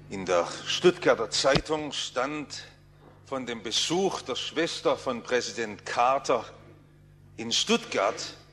In der Stuttgarter Zeitung stand von dem Besuch der Schwester von Präsident Carter in Stuttgart,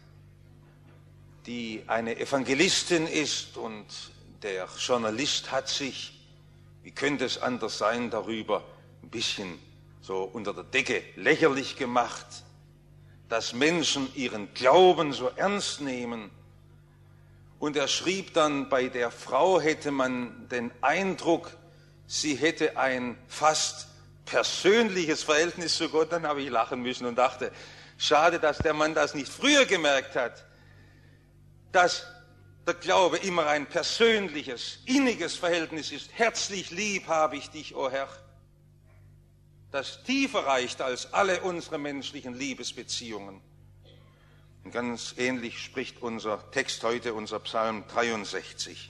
die eine Evangelistin ist, und der Journalist hat sich, wie könnte es anders sein, darüber ein bisschen so unter der Decke lächerlich gemacht, dass Menschen ihren Glauben so ernst nehmen. Und er schrieb dann, bei der Frau hätte man den Eindruck, sie hätte ein fast persönliches Verhältnis zu Gott. Dann habe ich lachen müssen und dachte, schade, dass der Mann das nicht früher gemerkt hat, dass der Glaube immer ein persönliches, inniges Verhältnis ist. Herzlich lieb habe ich dich, o Herr, das tiefer reicht als alle unsere menschlichen Liebesbeziehungen. Und ganz ähnlich spricht unser Text heute, unser Psalm 63.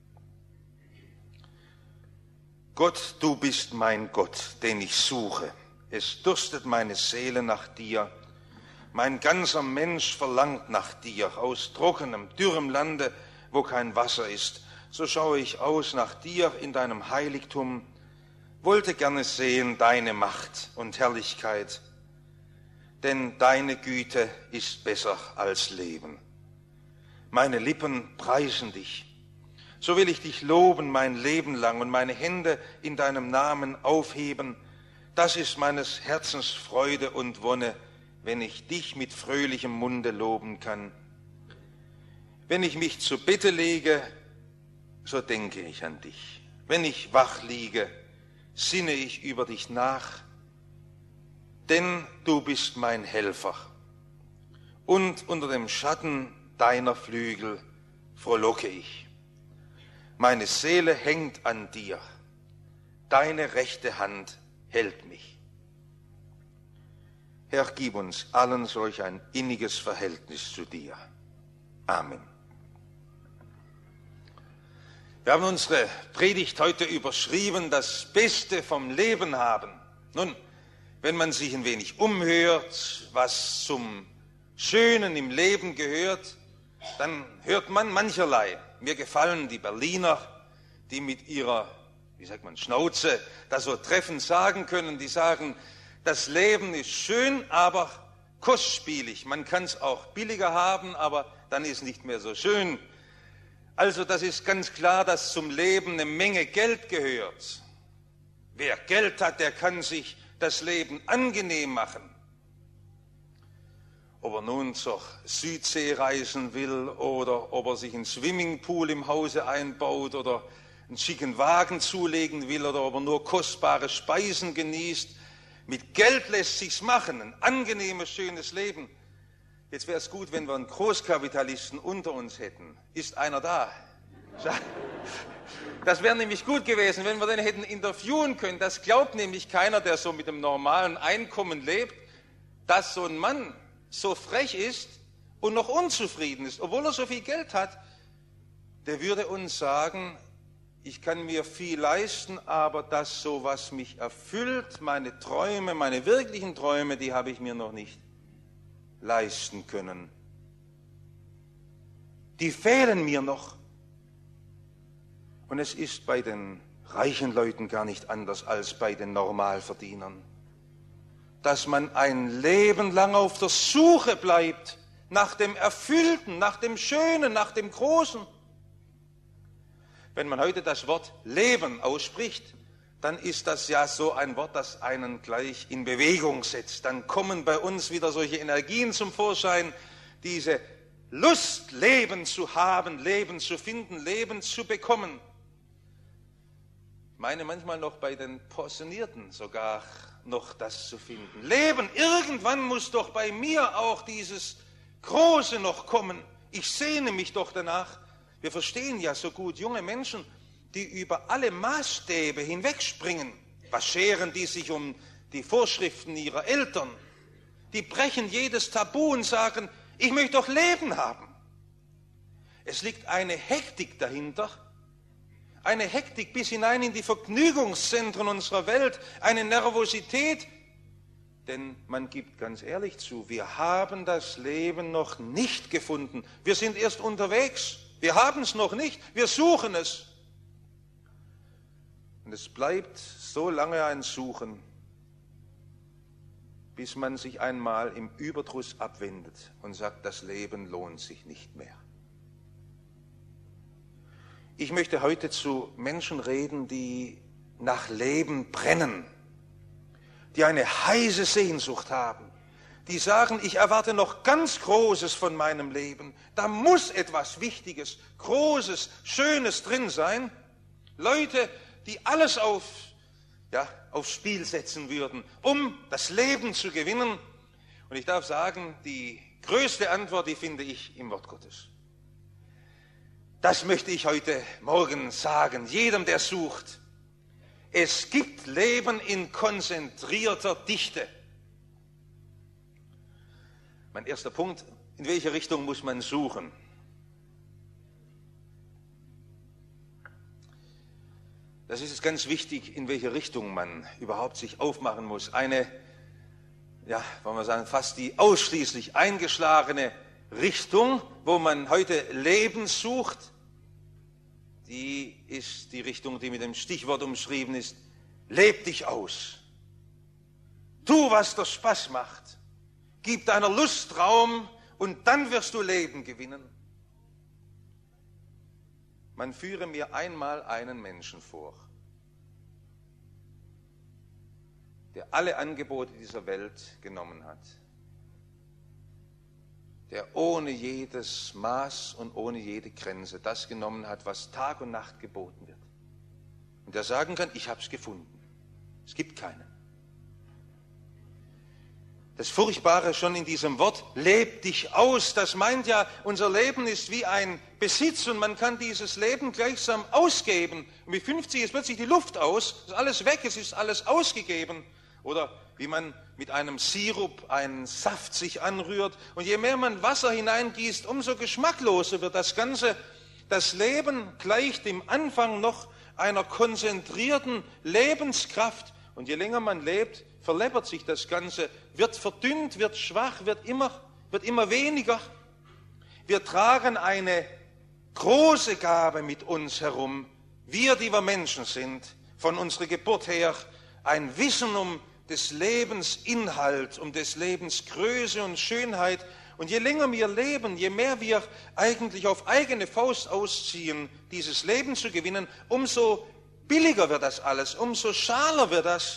Gott, du bist mein Gott, den ich suche. Es dürstet meine Seele nach dir. Mein ganzer Mensch verlangt nach dir, aus trockenem, dürrem Lande, wo kein Wasser ist. So schaue ich aus nach dir in deinem Heiligtum, wollte gerne sehen deine Macht und Herrlichkeit, denn deine Güte ist besser als Leben. Meine Lippen preisen dich. So will ich dich loben mein Leben lang und meine Hände in deinem Namen aufheben. Das ist meines Herzens Freude und Wonne, wenn ich dich mit fröhlichem Munde loben kann. Wenn ich mich zu Bette lege, so denke ich an dich. Wenn ich wach liege, sinne ich über dich nach, denn du bist mein Helfer. Und unter dem Schatten deiner Flügel frohlocke ich. Meine Seele hängt an dir, deine rechte Hand hält mich. Herr, gib uns allen solch ein inniges Verhältnis zu dir. Amen. Wir haben unsere Predigt heute überschrieben, das Beste vom Leben haben. Nun, wenn man sich ein wenig umhört, was zum Schönen im Leben gehört, dann hört man mancherlei. Mir gefallen die Berliner, die mit ihrer, Schnauze das so treffend sagen können. Die sagen, das Leben ist schön, aber kostspielig. Man kann es auch billiger haben, aber dann ist es nicht mehr so schön. Also das ist ganz klar, dass zum Leben eine Menge Geld gehört. Wer Geld hat, der kann sich das Leben angenehm machen. Ob er nun zur Südsee reisen will oder ob er sich einen Swimmingpool im Hause einbaut oder einen schicken Wagen zulegen will oder ob er nur kostbare Speisen genießt. Mit Geld lässt sich's machen, ein angenehmes, schönes Leben. Jetzt wäre es gut, wenn wir einen Großkapitalisten unter uns hätten. Ist einer da? Das wäre nämlich gut gewesen, wenn wir den hätten interviewen können. Das glaubt nämlich keiner, der so mit dem normalen Einkommen lebt, dass so ein Mann so frech ist und noch unzufrieden ist, obwohl er so viel Geld hat. Der würde uns sagen, ich kann mir viel leisten, aber das so, was mich erfüllt, meine Träume, meine wirklichen Träume, die habe ich mir noch nicht leisten können. Die fehlen mir noch. Und es ist bei den reichen Leuten gar nicht anders als bei den Normalverdienern, dass man ein Leben lang auf der Suche bleibt nach dem Erfüllten, nach dem Schönen, nach dem Großen. Wenn man heute das Wort Leben ausspricht, dann ist das ja so ein Wort, das einen gleich in Bewegung setzt. Dann kommen bei uns wieder solche Energien zum Vorschein, diese Lust, Leben zu haben, Leben zu finden, Leben zu bekommen. Ich meine manchmal noch bei den Pensionierten sogar noch das zu finden. Leben, irgendwann muss doch bei mir auch dieses Große noch kommen. Ich sehne mich doch danach. Wir verstehen ja so gut junge Menschen, die über alle Maßstäbe hinwegspringen. Was scheren die sich um die Vorschriften ihrer Eltern? Die brechen jedes Tabu und sagen, ich möchte doch Leben haben. Es liegt eine Hektik dahinter, eine Hektik bis hinein in die Vergnügungszentren unserer Welt, eine Nervosität. Denn man gibt ganz ehrlich zu, wir haben das Leben noch nicht gefunden. Wir sind erst unterwegs. Wir haben es noch nicht. Wir suchen es. Und es bleibt so lange ein Suchen, bis man sich einmal im Überdruss abwendet und sagt, das Leben lohnt sich nicht mehr. Ich möchte heute zu Menschen reden, die nach Leben brennen, die eine heiße Sehnsucht haben, die sagen, ich erwarte noch ganz Großes von meinem Leben. Da muss etwas Wichtiges, Großes, Schönes drin sein. Leute, die alles aufs Spiel setzen würden, um das Leben zu gewinnen. Und ich darf sagen, die größte Antwort, die finde ich im Wort Gottes. Das möchte ich heute Morgen sagen, jedem, der sucht. Es gibt Leben in konzentrierter Dichte. Mein erster Punkt, in welche Richtung muss man suchen? Das ist jetzt ganz wichtig, in welche Richtung man überhaupt sich aufmachen muss. Eine, wollen wir sagen, fast die ausschließlich eingeschlagene Richtung, wo man heute Leben sucht, die ist die Richtung, die mit dem Stichwort umschrieben ist: Leb dich aus. Tu, was dir Spaß macht. Gib deiner Lust Raum und dann wirst du Leben gewinnen. Man führe mir einmal einen Menschen vor, der alle Angebote dieser Welt genommen hat, der ohne jedes Maß und ohne jede Grenze das genommen hat, was Tag und Nacht geboten wird. Und der sagen kann, ich habe es gefunden. Es gibt keinen. Das Furchtbare schon in diesem Wort, leb dich aus, das meint ja, unser Leben ist wie ein Besitz und man kann dieses Leben gleichsam ausgeben. Und mit 50 ist plötzlich die Luft aus, ist alles weg, es ist alles ausgegeben. Oder wie man mit einem Sirup einen Saft sich anrührt. Und je mehr man Wasser hineingießt, umso geschmackloser wird das Ganze. Das Leben gleicht im Anfang noch einer konzentrierten Lebenskraft. Und je länger man lebt, verleppert sich das Ganze, wird verdünnt, wird schwach, wird immer weniger. Wir tragen eine große Gabe mit uns herum, wir, die wir Menschen sind, von unserer Geburt her, ein Wissen um des Lebens Inhalt, um des Lebens Größe und Schönheit. Und je länger wir leben, je mehr wir eigentlich auf eigene Faust ausziehen, dieses Leben zu gewinnen, umso billiger wird das alles, umso schaler wird das.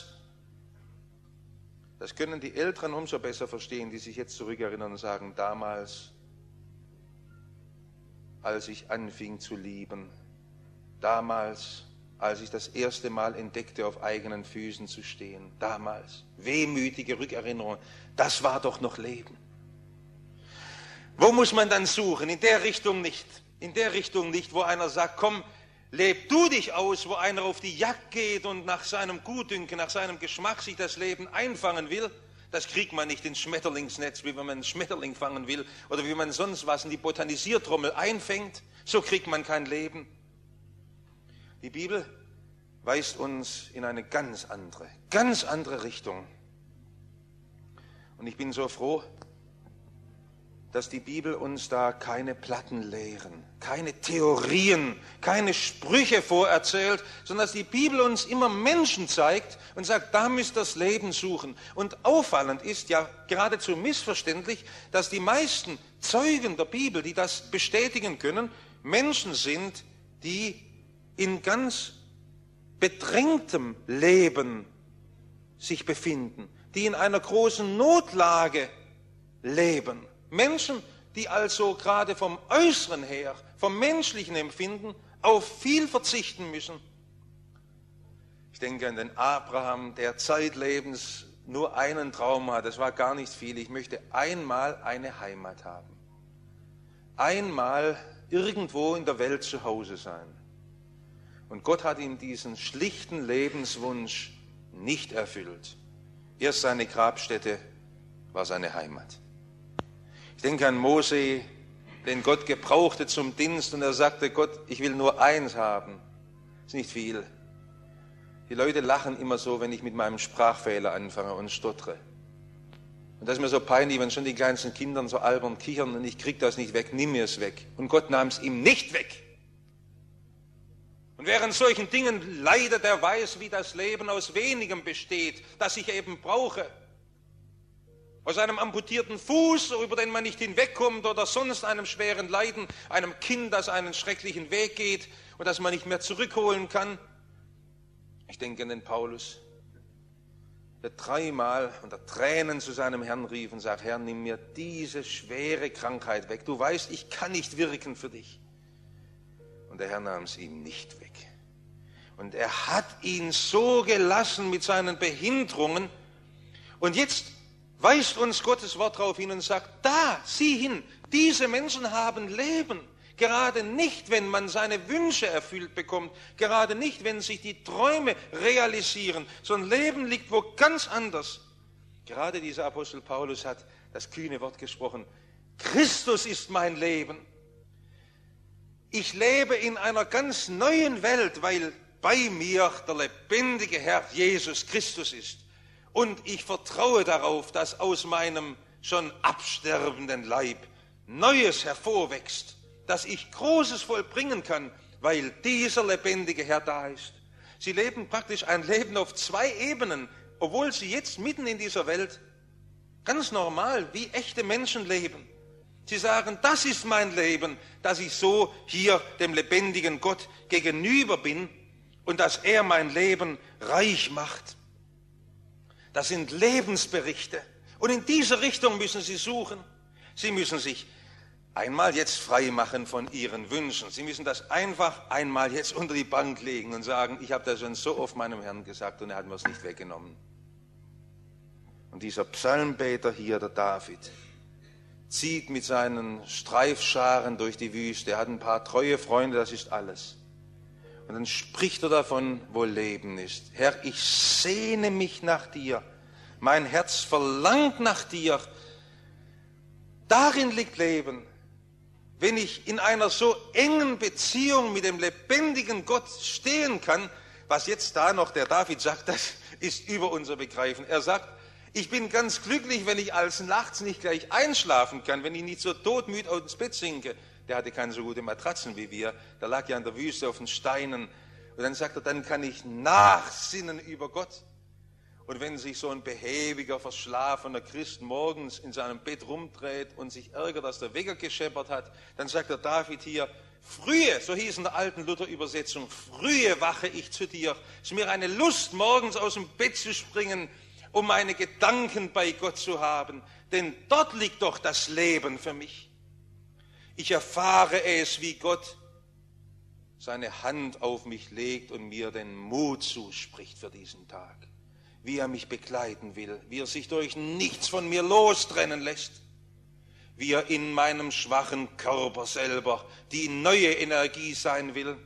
Das können die Älteren umso besser verstehen, die sich jetzt zurückerinnern und sagen, damals, als ich anfing zu lieben, damals, als ich das erste Mal entdeckte, auf eigenen Füßen zu stehen, damals, wehmütige Rückerinnerungen, das war doch noch Leben. Wo muss man dann suchen? In der Richtung nicht, wo einer sagt, komm, leb du dich aus, wo einer auf die Jagd geht und nach seinem Gutdünken, nach seinem Geschmack sich das Leben einfangen will. Das kriegt man nicht ins Schmetterlingsnetz, wie wenn man einen Schmetterling fangen will oder wie man sonst was in die Botanisiertrommel einfängt. So kriegt man kein Leben. Die Bibel weist uns in eine ganz andere Richtung. Und ich bin so froh, dass die Bibel uns da keine Platten lehren, keine Theorien, keine Sprüche vorerzählt, sondern dass die Bibel uns immer Menschen zeigt und sagt, da müsst ihr das Leben suchen. Und auffallend ist, ja geradezu missverständlich, dass die meisten Zeugen der Bibel, die das bestätigen können, Menschen sind, die in ganz bedrängtem Leben sich befinden, die in einer großen Notlage leben. Menschen, die also gerade vom Äußeren her, vom menschlichen Empfinden auf viel verzichten müssen. Ich denke an den Abraham, der zeitlebens nur einen Traum hat. Das war gar nicht viel. Ich möchte einmal eine Heimat haben. Einmal irgendwo in der Welt zu Hause sein. Und Gott hat ihm diesen schlichten Lebenswunsch nicht erfüllt. Erst seine Grabstätte war seine Heimat. Ich denke an Mose, den Gott gebrauchte zum Dienst und er sagte, Gott, ich will nur eins haben. Das ist nicht viel. Die Leute lachen immer so, wenn ich mit meinem Sprachfehler anfange und stottere. Und das ist mir so peinlich, wenn schon die kleinsten Kinder so albern kichern und ich kriege das nicht weg, nimm mir es weg. Und Gott nahm es ihm nicht weg. Und Und wer an solchen Dingen leidet, der weiß, wie das Leben aus wenigem besteht, das ich eben brauche. Aus einem amputierten Fuß, über den man nicht hinwegkommt, oder sonst einem schweren Leiden, einem Kind, das einen schrecklichen Weg geht und das man nicht mehr zurückholen kann. Ich denke an den Paulus, der dreimal unter Tränen zu seinem Herrn rief und sagt: Herr, nimm mir diese schwere Krankheit weg. Du weißt, ich kann nicht wirken für dich. Und der Herr nahm es ihm nicht weg. Und er hat ihn so gelassen mit seinen Behinderungen. Und jetzt weist uns Gottes Wort darauf hin und sagt: Da, sieh hin, diese Menschen haben Leben. Gerade nicht, wenn man seine Wünsche erfüllt bekommt, gerade nicht, wenn sich die Träume realisieren, sondern Leben liegt wo ganz anders. Gerade dieser Apostel Paulus hat das kühne Wort gesprochen: Christus ist mein Leben. Ich lebe in einer ganz neuen Welt, weil bei mir der lebendige Herr Jesus Christus ist. Und ich vertraue darauf, dass aus meinem schon absterbenden Leib Neues hervorwächst, dass ich Großes vollbringen kann, weil dieser lebendige Herr da ist. Sie leben praktisch ein Leben auf zwei Ebenen, obwohl sie jetzt mitten in dieser Welt ganz normal wie echte Menschen leben. Sie sagen: Das ist mein Leben, dass ich so hier dem lebendigen Gott gegenüber bin und dass er mein Leben reich macht. Das sind Lebensberichte. Und in diese Richtung müssen Sie suchen. Sie müssen sich einmal jetzt frei machen von Ihren Wünschen. Sie müssen das einfach einmal jetzt unter die Bank legen und sagen: Ich habe das schon so oft meinem Herrn gesagt und er hat mir es nicht weggenommen. Und dieser Psalmbeter hier, der David, zieht mit seinen Streifscharen durch die Wüste. Er hat ein paar treue Freunde, das ist alles. Und dann spricht er davon, wo Leben ist. Herr, ich sehne mich nach dir. Mein Herz verlangt nach dir. Darin liegt Leben. Wenn ich in einer so engen Beziehung mit dem lebendigen Gott stehen kann, was jetzt da noch der David sagt, das ist über unser Begreifen. Er sagt: Ich bin ganz glücklich, wenn ich als nachts nicht gleich einschlafen kann, wenn ich nicht so todmüde ins Bett sinke. Der hatte keine so gute Matratzen wie wir. Der lag ja in der Wüste auf den Steinen. Und dann sagt er: Dann kann ich nachsinnen über Gott. Und wenn sich so ein behäbiger, verschlafener Christ morgens in seinem Bett rumdreht und sich ärgert, dass der Wecker gescheppert hat, dann sagt der David hier: Frühe, so hieß in der alten Luther-Übersetzung, frühe wache ich zu dir. Es ist mir eine Lust, morgens aus dem Bett zu springen, um meine Gedanken bei Gott zu haben. Denn dort liegt doch das Leben für mich. Ich erfahre es, wie Gott seine Hand auf mich legt und mir den Mut zuspricht für diesen Tag. Wie er mich begleiten will, wie er sich durch nichts von mir lostrennen lässt, wie er in meinem schwachen Körper selber die neue Energie sein will.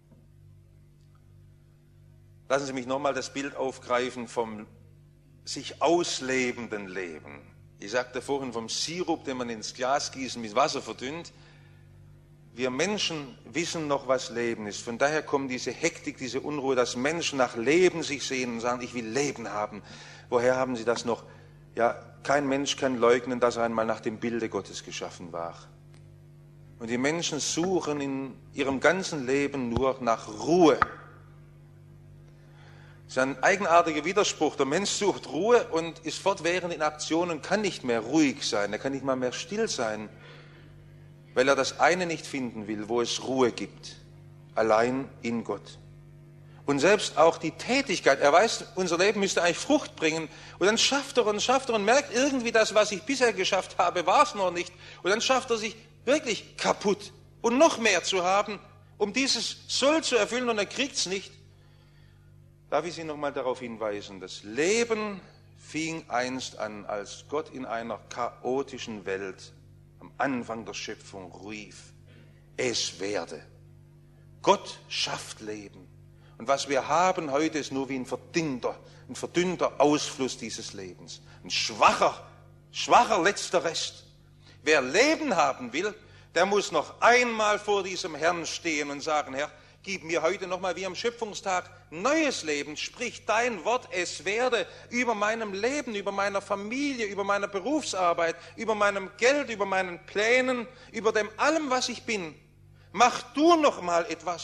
Lassen Sie mich nochmal das Bild aufgreifen vom sich auslebenden Leben. Ich sagte vorhin vom Sirup, den man ins Glas gießen, mit Wasser verdünnt. Wir Menschen wissen noch, was Leben ist. Von daher kommt diese Hektik, diese Unruhe, dass Menschen nach Leben sich sehen und sagen: Ich will Leben haben. Woher haben sie das noch? Ja, kein Mensch kann leugnen, dass er einmal nach dem Bilde Gottes geschaffen war. Und die Menschen suchen in ihrem ganzen Leben nur nach Ruhe. Das ist ein eigenartiger Widerspruch. Der Mensch sucht Ruhe und ist fortwährend in Aktion und kann nicht mehr ruhig sein. Er kann nicht mal mehr still sein, weil er das eine nicht finden will, wo es Ruhe gibt. Allein in Gott. Und selbst auch die Tätigkeit. Er weiß, unser Leben müsste eigentlich Frucht bringen. Und dann schafft er und merkt irgendwie, das, was ich bisher geschafft habe, war es noch nicht. Und dann schafft er sich wirklich kaputt und noch mehr zu haben, um dieses Soll zu erfüllen, und er kriegt es nicht. Darf ich Sie nochmal darauf hinweisen, das Leben fing einst an, als Gott in einer chaotischen Welt am Anfang der Schöpfung rief: Es werde. Gott schafft Leben. Und was wir haben heute, ist nur wie ein verdünnter Ausfluss dieses Lebens. Ein schwacher letzter Rest. Wer Leben haben will, der muss noch einmal vor diesem Herrn stehen und sagen: Herr, gib mir heute nochmal wie am Schöpfungstag neues Leben. Sprich dein Wort, es werde, über meinem Leben, über meiner Familie, über meiner Berufsarbeit, über meinem Geld, über meinen Plänen, über dem allem, was ich bin. Mach du nochmal etwas.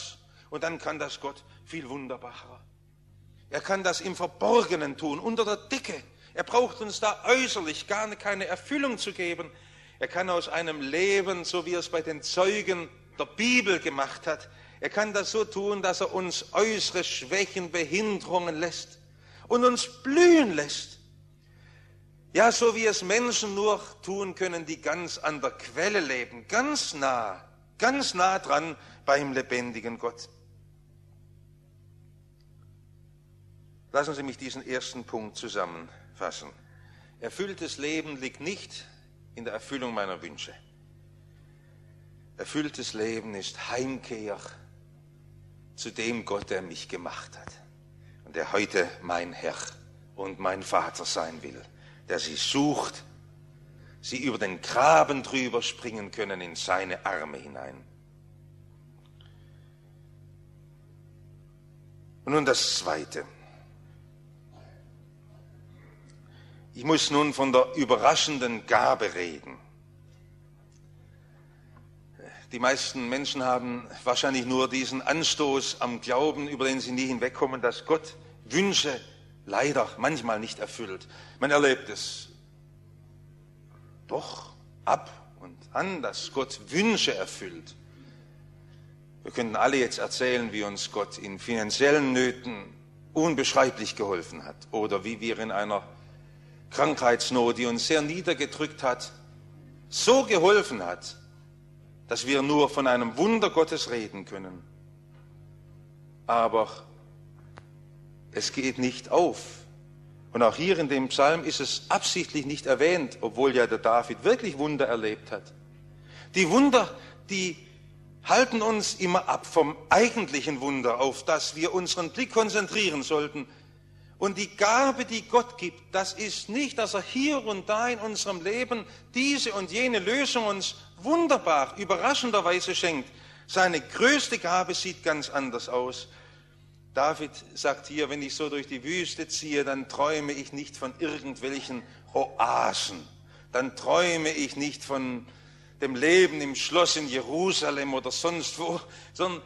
Und dann kann das Gott viel wunderbarer. Er kann das im Verborgenen tun, unter der Decke. Er braucht uns da äußerlich gar keine Erfüllung zu geben. Er kann aus einem Leben, so wie er es bei den Zeugen der Bibel gemacht hat, er kann das so tun, dass er uns äußere Schwächen, Behinderungen lässt und uns blühen lässt. Ja, so wie es Menschen nur tun können, die ganz an der Quelle leben, ganz nah dran beim lebendigen Gott. Lassen Sie mich diesen ersten Punkt zusammenfassen. Erfülltes Leben liegt nicht in der Erfüllung meiner Wünsche. Erfülltes Leben ist Heimkehr zu dem Gott, der mich gemacht hat und der heute mein Herr und mein Vater sein will, der sie sucht, sie über den Graben drüber springen können in seine Arme hinein. Und nun das Zweite. Ich muss nun von der überraschenden Gabe reden. Die meisten Menschen haben wahrscheinlich nur diesen Anstoß am Glauben, über den sie nie hinwegkommen, dass Gott Wünsche leider manchmal nicht erfüllt. Man erlebt es doch ab und an, dass Gott Wünsche erfüllt. Wir könnten alle jetzt erzählen, wie uns Gott in finanziellen Nöten unbeschreiblich geholfen hat oder wie wir in einer Krankheitsnot, die uns sehr niedergedrückt hat, so geholfen hat, dass wir nur von einem Wunder Gottes reden können. Aber es geht nicht auf. Und auch hier in dem Psalm ist es absichtlich nicht erwähnt, obwohl ja der David wirklich Wunder erlebt hat. Die Wunder, die halten uns immer ab vom eigentlichen Wunder, auf das wir unseren Blick konzentrieren sollten. Und die Gabe, die Gott gibt, das ist nicht, dass er hier und da in unserem Leben diese und jene Lösung uns wunderbar, überraschenderweise schenkt. Seine größte Gabe sieht ganz anders aus. David sagt hier, wenn ich so durch die Wüste ziehe, dann träume ich nicht von irgendwelchen Oasen. Dann träume ich nicht von dem Leben im Schloss in Jerusalem oder sonst wo, sondern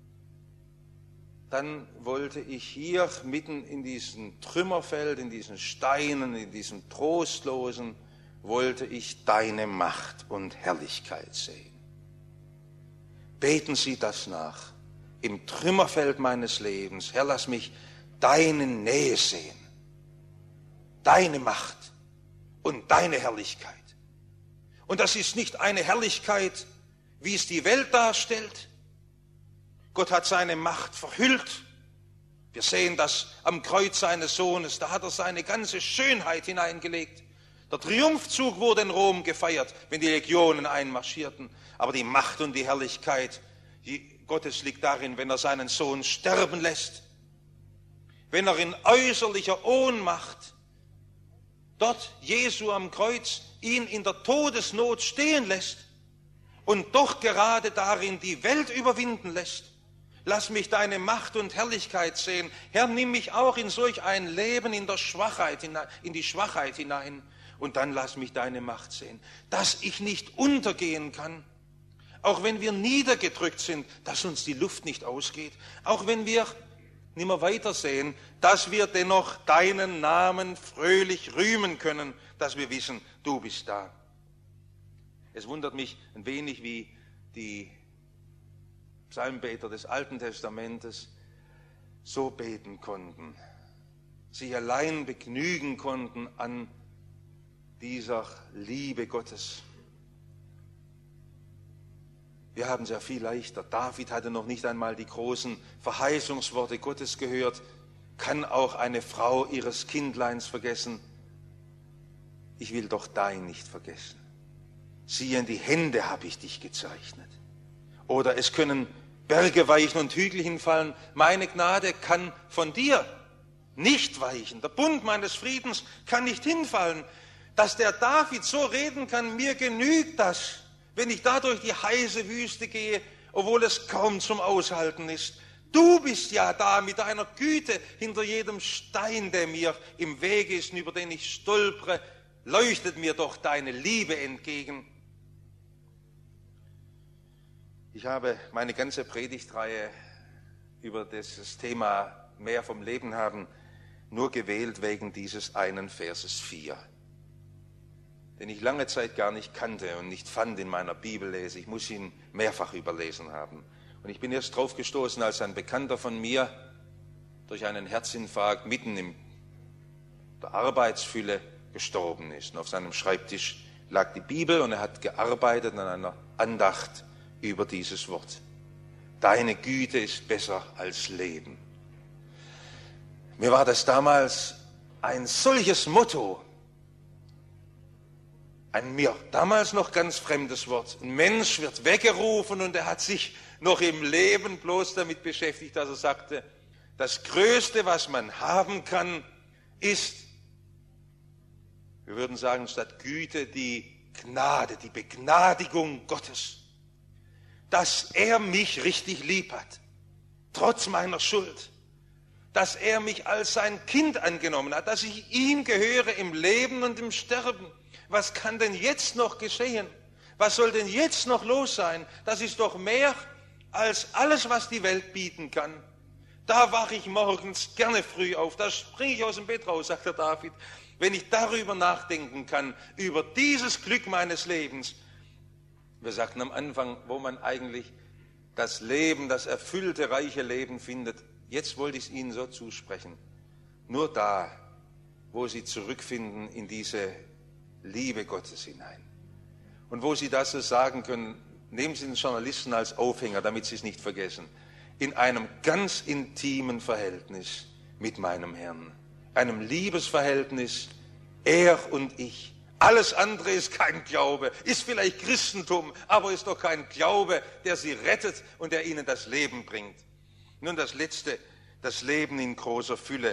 dann wollte ich hier mitten in diesem Trümmerfeld, in diesen Steinen, in diesem Trostlosen, wollte ich deine Macht und Herrlichkeit sehen. Beten Sie das nach. Im Trümmerfeld meines Lebens, Herr, lass mich deine Nähe sehen, deine Macht und deine Herrlichkeit. Und das ist nicht eine Herrlichkeit, wie es die Welt darstellt. Gott hat seine Macht verhüllt. Wir sehen das am Kreuz seines Sohnes. Da hat er seine ganze Schönheit hineingelegt. Der Triumphzug wurde in Rom gefeiert, wenn die Legionen einmarschierten. Aber die Macht und die Herrlichkeit Gottes liegt darin, wenn er seinen Sohn sterben lässt. Wenn er in äußerlicher Ohnmacht dort Jesu am Kreuz ihn in der Todesnot stehen lässt und doch gerade darin die Welt überwinden lässt. Lass mich deine Macht und Herrlichkeit sehen. Herr, nimm mich auch in solch ein Leben in die Schwachheit hinein und dann lass mich deine Macht sehen, dass ich nicht untergehen kann, auch wenn wir niedergedrückt sind, dass uns die Luft nicht ausgeht, auch wenn wir nicht mehr weitersehen, dass wir dennoch deinen Namen fröhlich rühmen können, dass wir wissen, du bist da. Es wundert mich ein wenig, wie die Psalmbeter des Alten Testamentes so beten konnten, sich allein begnügen konnten an dieser Liebe Gottes. Wir haben es ja viel leichter. David hatte noch nicht einmal die großen Verheißungsworte Gottes gehört. Kann auch eine Frau ihres Kindleins vergessen? Ich will doch dein nicht vergessen. Siehe, in die Hände habe ich dich gezeichnet. Oder es können Berge weichen und Hügel hinfallen. Meine Gnade kann von dir nicht weichen. Der Bund meines Friedens kann nicht hinfallen. Dass der David so reden kann, mir genügt das, wenn ich da durch die heiße Wüste gehe, obwohl es kaum zum Aushalten ist. Du bist ja da mit deiner Güte hinter jedem Stein, der mir im Wege ist und über den ich stolpere, leuchtet mir doch deine Liebe entgegen. Ich habe meine ganze Predigtreihe über dieses Thema mehr vom Leben haben, nur gewählt wegen dieses einen Verses 4, den ich lange Zeit gar nicht kannte und nicht fand in meiner Bibellese. Ich muss ihn mehrfach überlesen haben. Und ich bin erst drauf gestoßen, als ein Bekannter von mir durch einen Herzinfarkt mitten in der Arbeitsfülle gestorben ist. Und auf seinem Schreibtisch lag die Bibel und er hat gearbeitet an einer Andacht über dieses Wort. Deine Güte ist besser als Leben. Mir war das damals ein solches Motto, ein mir damals noch ganz fremdes Wort. Ein Mensch wird weggerufen und er hat sich noch im Leben bloß damit beschäftigt, dass er sagte, das Größte, was man haben kann, ist, wir würden sagen, statt Güte die Gnade, die Begnadigung Gottes, dass er mich richtig lieb hat, trotz meiner Schuld, dass er mich als sein Kind angenommen hat, dass ich ihm gehöre im Leben und im Sterben. Was kann denn jetzt noch geschehen? Was soll denn jetzt noch los sein? Das ist doch mehr als alles, was die Welt bieten kann. Da wache ich morgens gerne früh auf, da springe ich aus dem Bett raus, sagt der David, wenn ich darüber nachdenken kann, über dieses Glück meines Lebens. Wir sagten am Anfang, wo man eigentlich das Leben, das erfüllte, reiche Leben findet. Jetzt wollte ich es Ihnen so zusprechen. Nur da, wo Sie zurückfinden in diese Liebe Gottes hinein. Und wo Sie das so sagen können, nehmen Sie den Journalisten als Aufhänger, damit Sie es nicht vergessen. In einem ganz intimen Verhältnis mit meinem Herrn. Einem Liebesverhältnis, er und ich. Alles andere ist kein Glaube, ist vielleicht Christentum, aber ist doch kein Glaube, der Sie rettet und der Ihnen das Leben bringt. Nun das Letzte, das Leben in großer Fülle.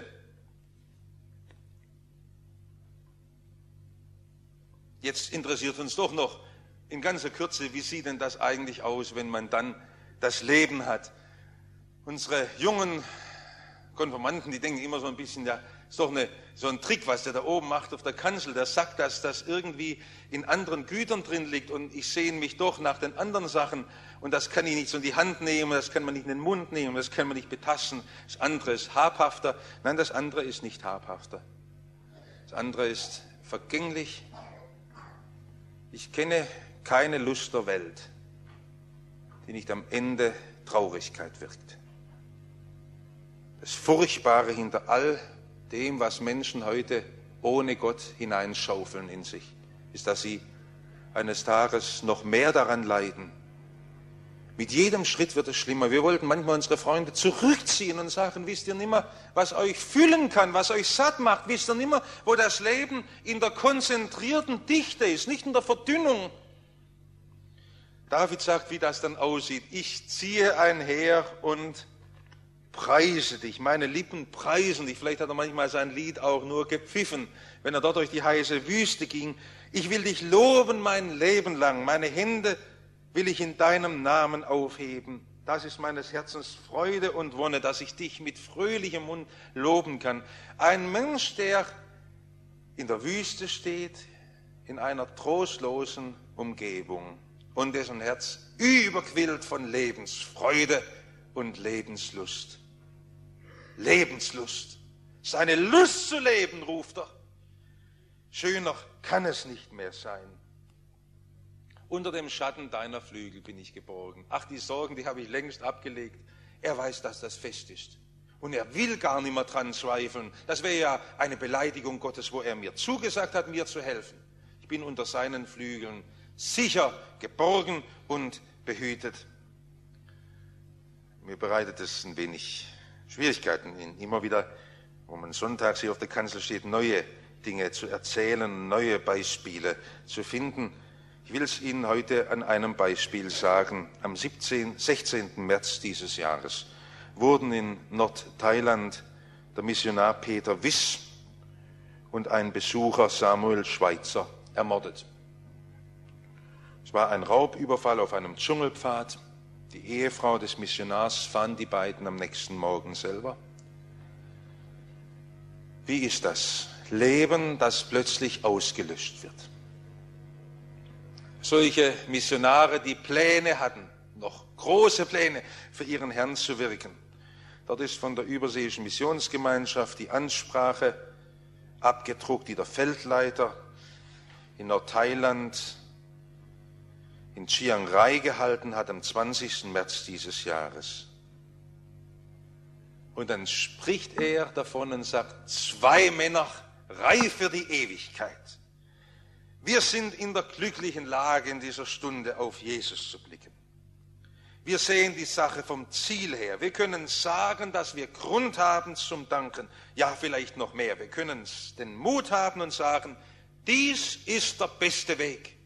Jetzt interessiert uns doch noch in ganzer Kürze, wie sieht denn das eigentlich aus, wenn man dann das Leben hat? Unsere jungen Konfirmanden, die denken immer so ein bisschen, ja, ist doch so ein Trick, was der da oben macht auf der Kanzel, der sagt, dass das irgendwie in anderen Gütern drin liegt und ich sehne mich doch nach den anderen Sachen und das kann ich nicht so in die Hand nehmen, das kann man nicht in den Mund nehmen, das kann man nicht betasten, das andere ist habhafter. Nein, das andere ist nicht habhafter. Das andere ist vergänglich. Ich kenne keine Lust der Welt, die nicht am Ende Traurigkeit wirkt. Das Furchtbare hinter all dem, was Menschen heute ohne Gott hineinschaufeln in sich, ist, dass sie eines Tages noch mehr daran leiden. Mit jedem Schritt wird es schlimmer. Wir wollten manchmal unsere Freunde zurückziehen und sagen, wisst ihr nimmer, was euch füllen kann, was euch satt macht, wisst ihr nimmer, wo das Leben in der konzentrierten Dichte ist, nicht in der Verdünnung. David sagt, wie das dann aussieht. Ich ziehe einher und preise dich, meine Lippen preisen dich. Vielleicht hat er manchmal sein Lied auch nur gepfiffen, wenn er dort durch die heiße Wüste ging. Ich will dich loben mein Leben lang, meine Hände will ich in deinem Namen aufheben. Das ist meines Herzens Freude und Wonne, dass ich dich mit fröhlichem Mund loben kann. Ein Mensch, der in der Wüste steht, in einer trostlosen Umgebung und dessen Herz überquillt von Lebensfreude und Lebenslust. Lebenslust. Seine Lust zu leben, ruft er. Schöner kann es nicht mehr sein. Unter dem Schatten deiner Flügel bin ich geborgen. Ach, die Sorgen, die habe ich längst abgelegt. Er weiß, dass das fest ist. Und er will gar nicht mehr dran zweifeln. Das wäre ja eine Beleidigung Gottes, wo er mir zugesagt hat, mir zu helfen. Ich bin unter seinen Flügeln sicher, geborgen und behütet. Mir bereitet es ein wenig Schwierigkeiten, immer wieder, wo man sonntags hier auf der Kanzel steht, neue Dinge zu erzählen, neue Beispiele zu finden. Ich will es Ihnen heute an einem Beispiel sagen. Am 16. März dieses Jahres wurden in Nordthailand der Missionar Peter Wiss und ein Besucher Samuel Schweitzer ermordet. Es war ein Raubüberfall auf einem Dschungelpfad. Die Ehefrau des Missionars fand die beiden am nächsten Morgen selber. Wie ist das? Leben, das plötzlich ausgelöscht wird. Solche Missionare, die Pläne hatten, noch große Pläne für ihren Herrn zu wirken. Dort ist von der Überseeischen Missionsgemeinschaft die Ansprache abgedruckt, die der Feldleiter in Nordthailand in Chiang Rai gehalten hat am 20. März dieses Jahres. Und dann spricht er davon und sagt, 2 Männer reif für die Ewigkeit. Wir sind in der glücklichen Lage, in dieser Stunde auf Jesus zu blicken. Wir sehen die Sache vom Ziel her. Wir können sagen, dass wir Grund haben zum Danken. Ja, vielleicht noch mehr. Wir können den Mut haben und sagen, dies ist der beste Weg.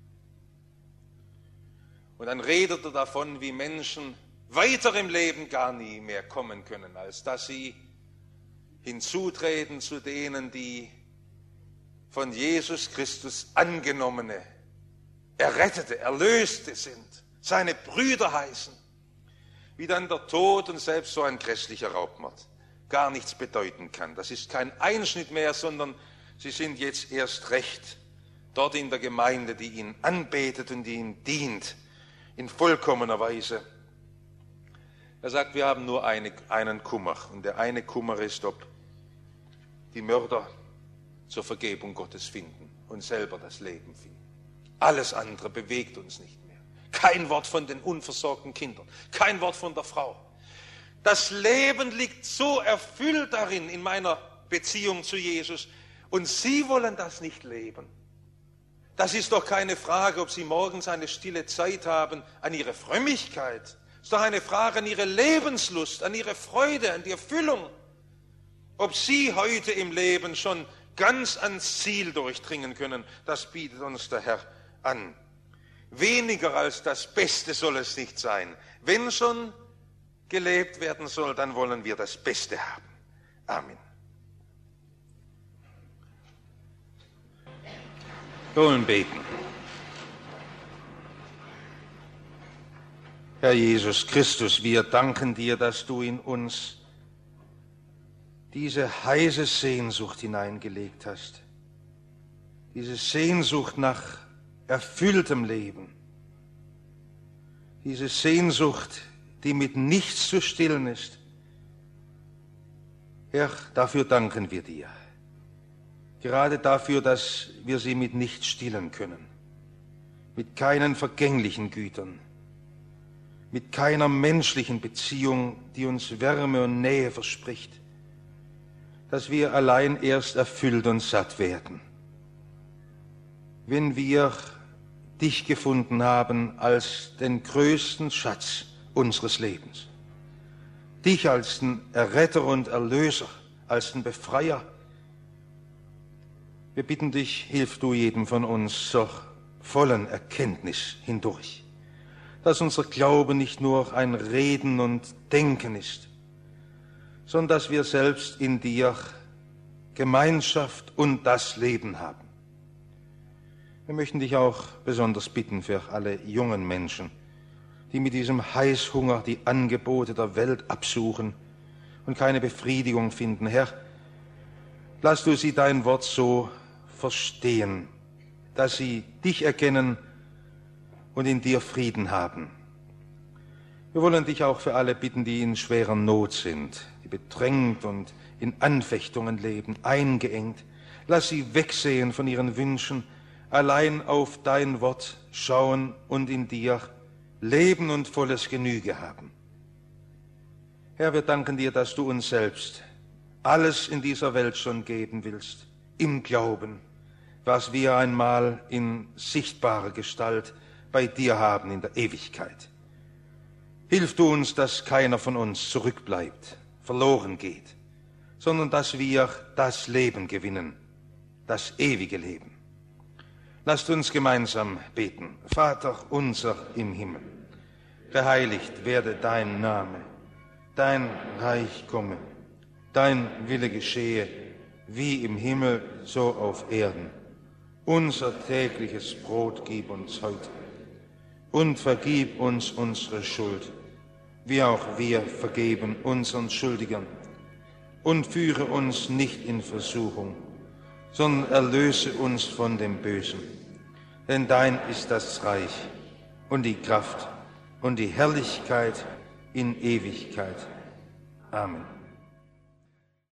Und dann redet er davon, wie Menschen weiter im Leben gar nie mehr kommen können, als dass sie hinzutreten zu denen, die von Jesus Christus angenommene, errettete, erlöste sind, seine Brüder heißen, wie dann der Tod und selbst so ein grässlicher Raubmord gar nichts bedeuten kann. Das ist kein Einschnitt mehr, sondern sie sind jetzt erst recht dort in der Gemeinde, die ihn anbetet und die ihm dient, in vollkommener Weise. Er sagt, wir haben nur einen Kummer, und der eine Kummer ist, ob die Mörder zur Vergebung Gottes finden und selber das Leben finden. Alles andere bewegt uns nicht mehr. Kein Wort von den unversorgten Kindern, kein Wort von der Frau. Das Leben liegt so erfüllt darin, in meiner Beziehung zu Jesus, und Sie wollen das nicht leben. Das ist doch keine Frage, ob Sie morgens eine stille Zeit haben, an Ihre Frömmigkeit. Das ist doch eine Frage an Ihre Lebenslust, an Ihre Freude, an die Erfüllung. Ob Sie heute im Leben schon ganz ans Ziel durchdringen können, das bietet uns der Herr an. Weniger als das Beste soll es nicht sein. Wenn schon gelebt werden soll, dann wollen wir das Beste haben. Amen. Wir wollen beten. Herr Jesus Christus, wir danken dir, dass du in uns diese heiße Sehnsucht hineingelegt hast. Diese Sehnsucht nach erfülltem Leben. Diese Sehnsucht, die mit nichts zu stillen ist. Herr, dafür danken wir dir. Gerade dafür, dass wir sie mit nichts stillen können. Mit keinen vergänglichen Gütern. Mit keiner menschlichen Beziehung, die uns Wärme und Nähe verspricht. Dass wir allein erst erfüllt und satt werden. Wenn wir dich gefunden haben als den größten Schatz unseres Lebens. Dich als den Erretter und Erlöser, als den Befreier. Wir bitten dich, hilf du jedem von uns zur vollen Erkenntnis hindurch, dass unser Glaube nicht nur ein Reden und Denken ist, sondern dass wir selbst in dir Gemeinschaft und das Leben haben. Wir möchten dich auch besonders bitten für alle jungen Menschen, die mit diesem Heißhunger die Angebote der Welt absuchen und keine Befriedigung finden. Herr, lass du sie dein Wort so verstehen, dass sie dich erkennen und in dir Frieden haben. Wir wollen dich auch für alle bitten, die in schwerer Not sind, die bedrängt und in Anfechtungen leben, eingeengt. Lass sie wegsehen von ihren Wünschen, allein auf dein Wort schauen und in dir leben und volles Genüge haben. Herr, wir danken dir, dass du uns selbst alles in dieser Welt schon geben willst, im Glauben, was wir einmal in sichtbarer Gestalt bei dir haben in der Ewigkeit. Hilf du uns, dass keiner von uns zurückbleibt, verloren geht, sondern dass wir das Leben gewinnen, das ewige Leben. Lasst uns gemeinsam beten. Vater unser im Himmel, geheiligt werde dein Name, dein Reich komme, dein Wille geschehe, wie im Himmel, so auf Erden. Unser tägliches Brot gib uns heute und vergib uns unsere Schuld, wie auch wir vergeben unseren Schuldigern. Und führe uns nicht in Versuchung, sondern erlöse uns von dem Bösen. Denn dein ist das Reich und die Kraft und die Herrlichkeit in Ewigkeit. Amen. Amen.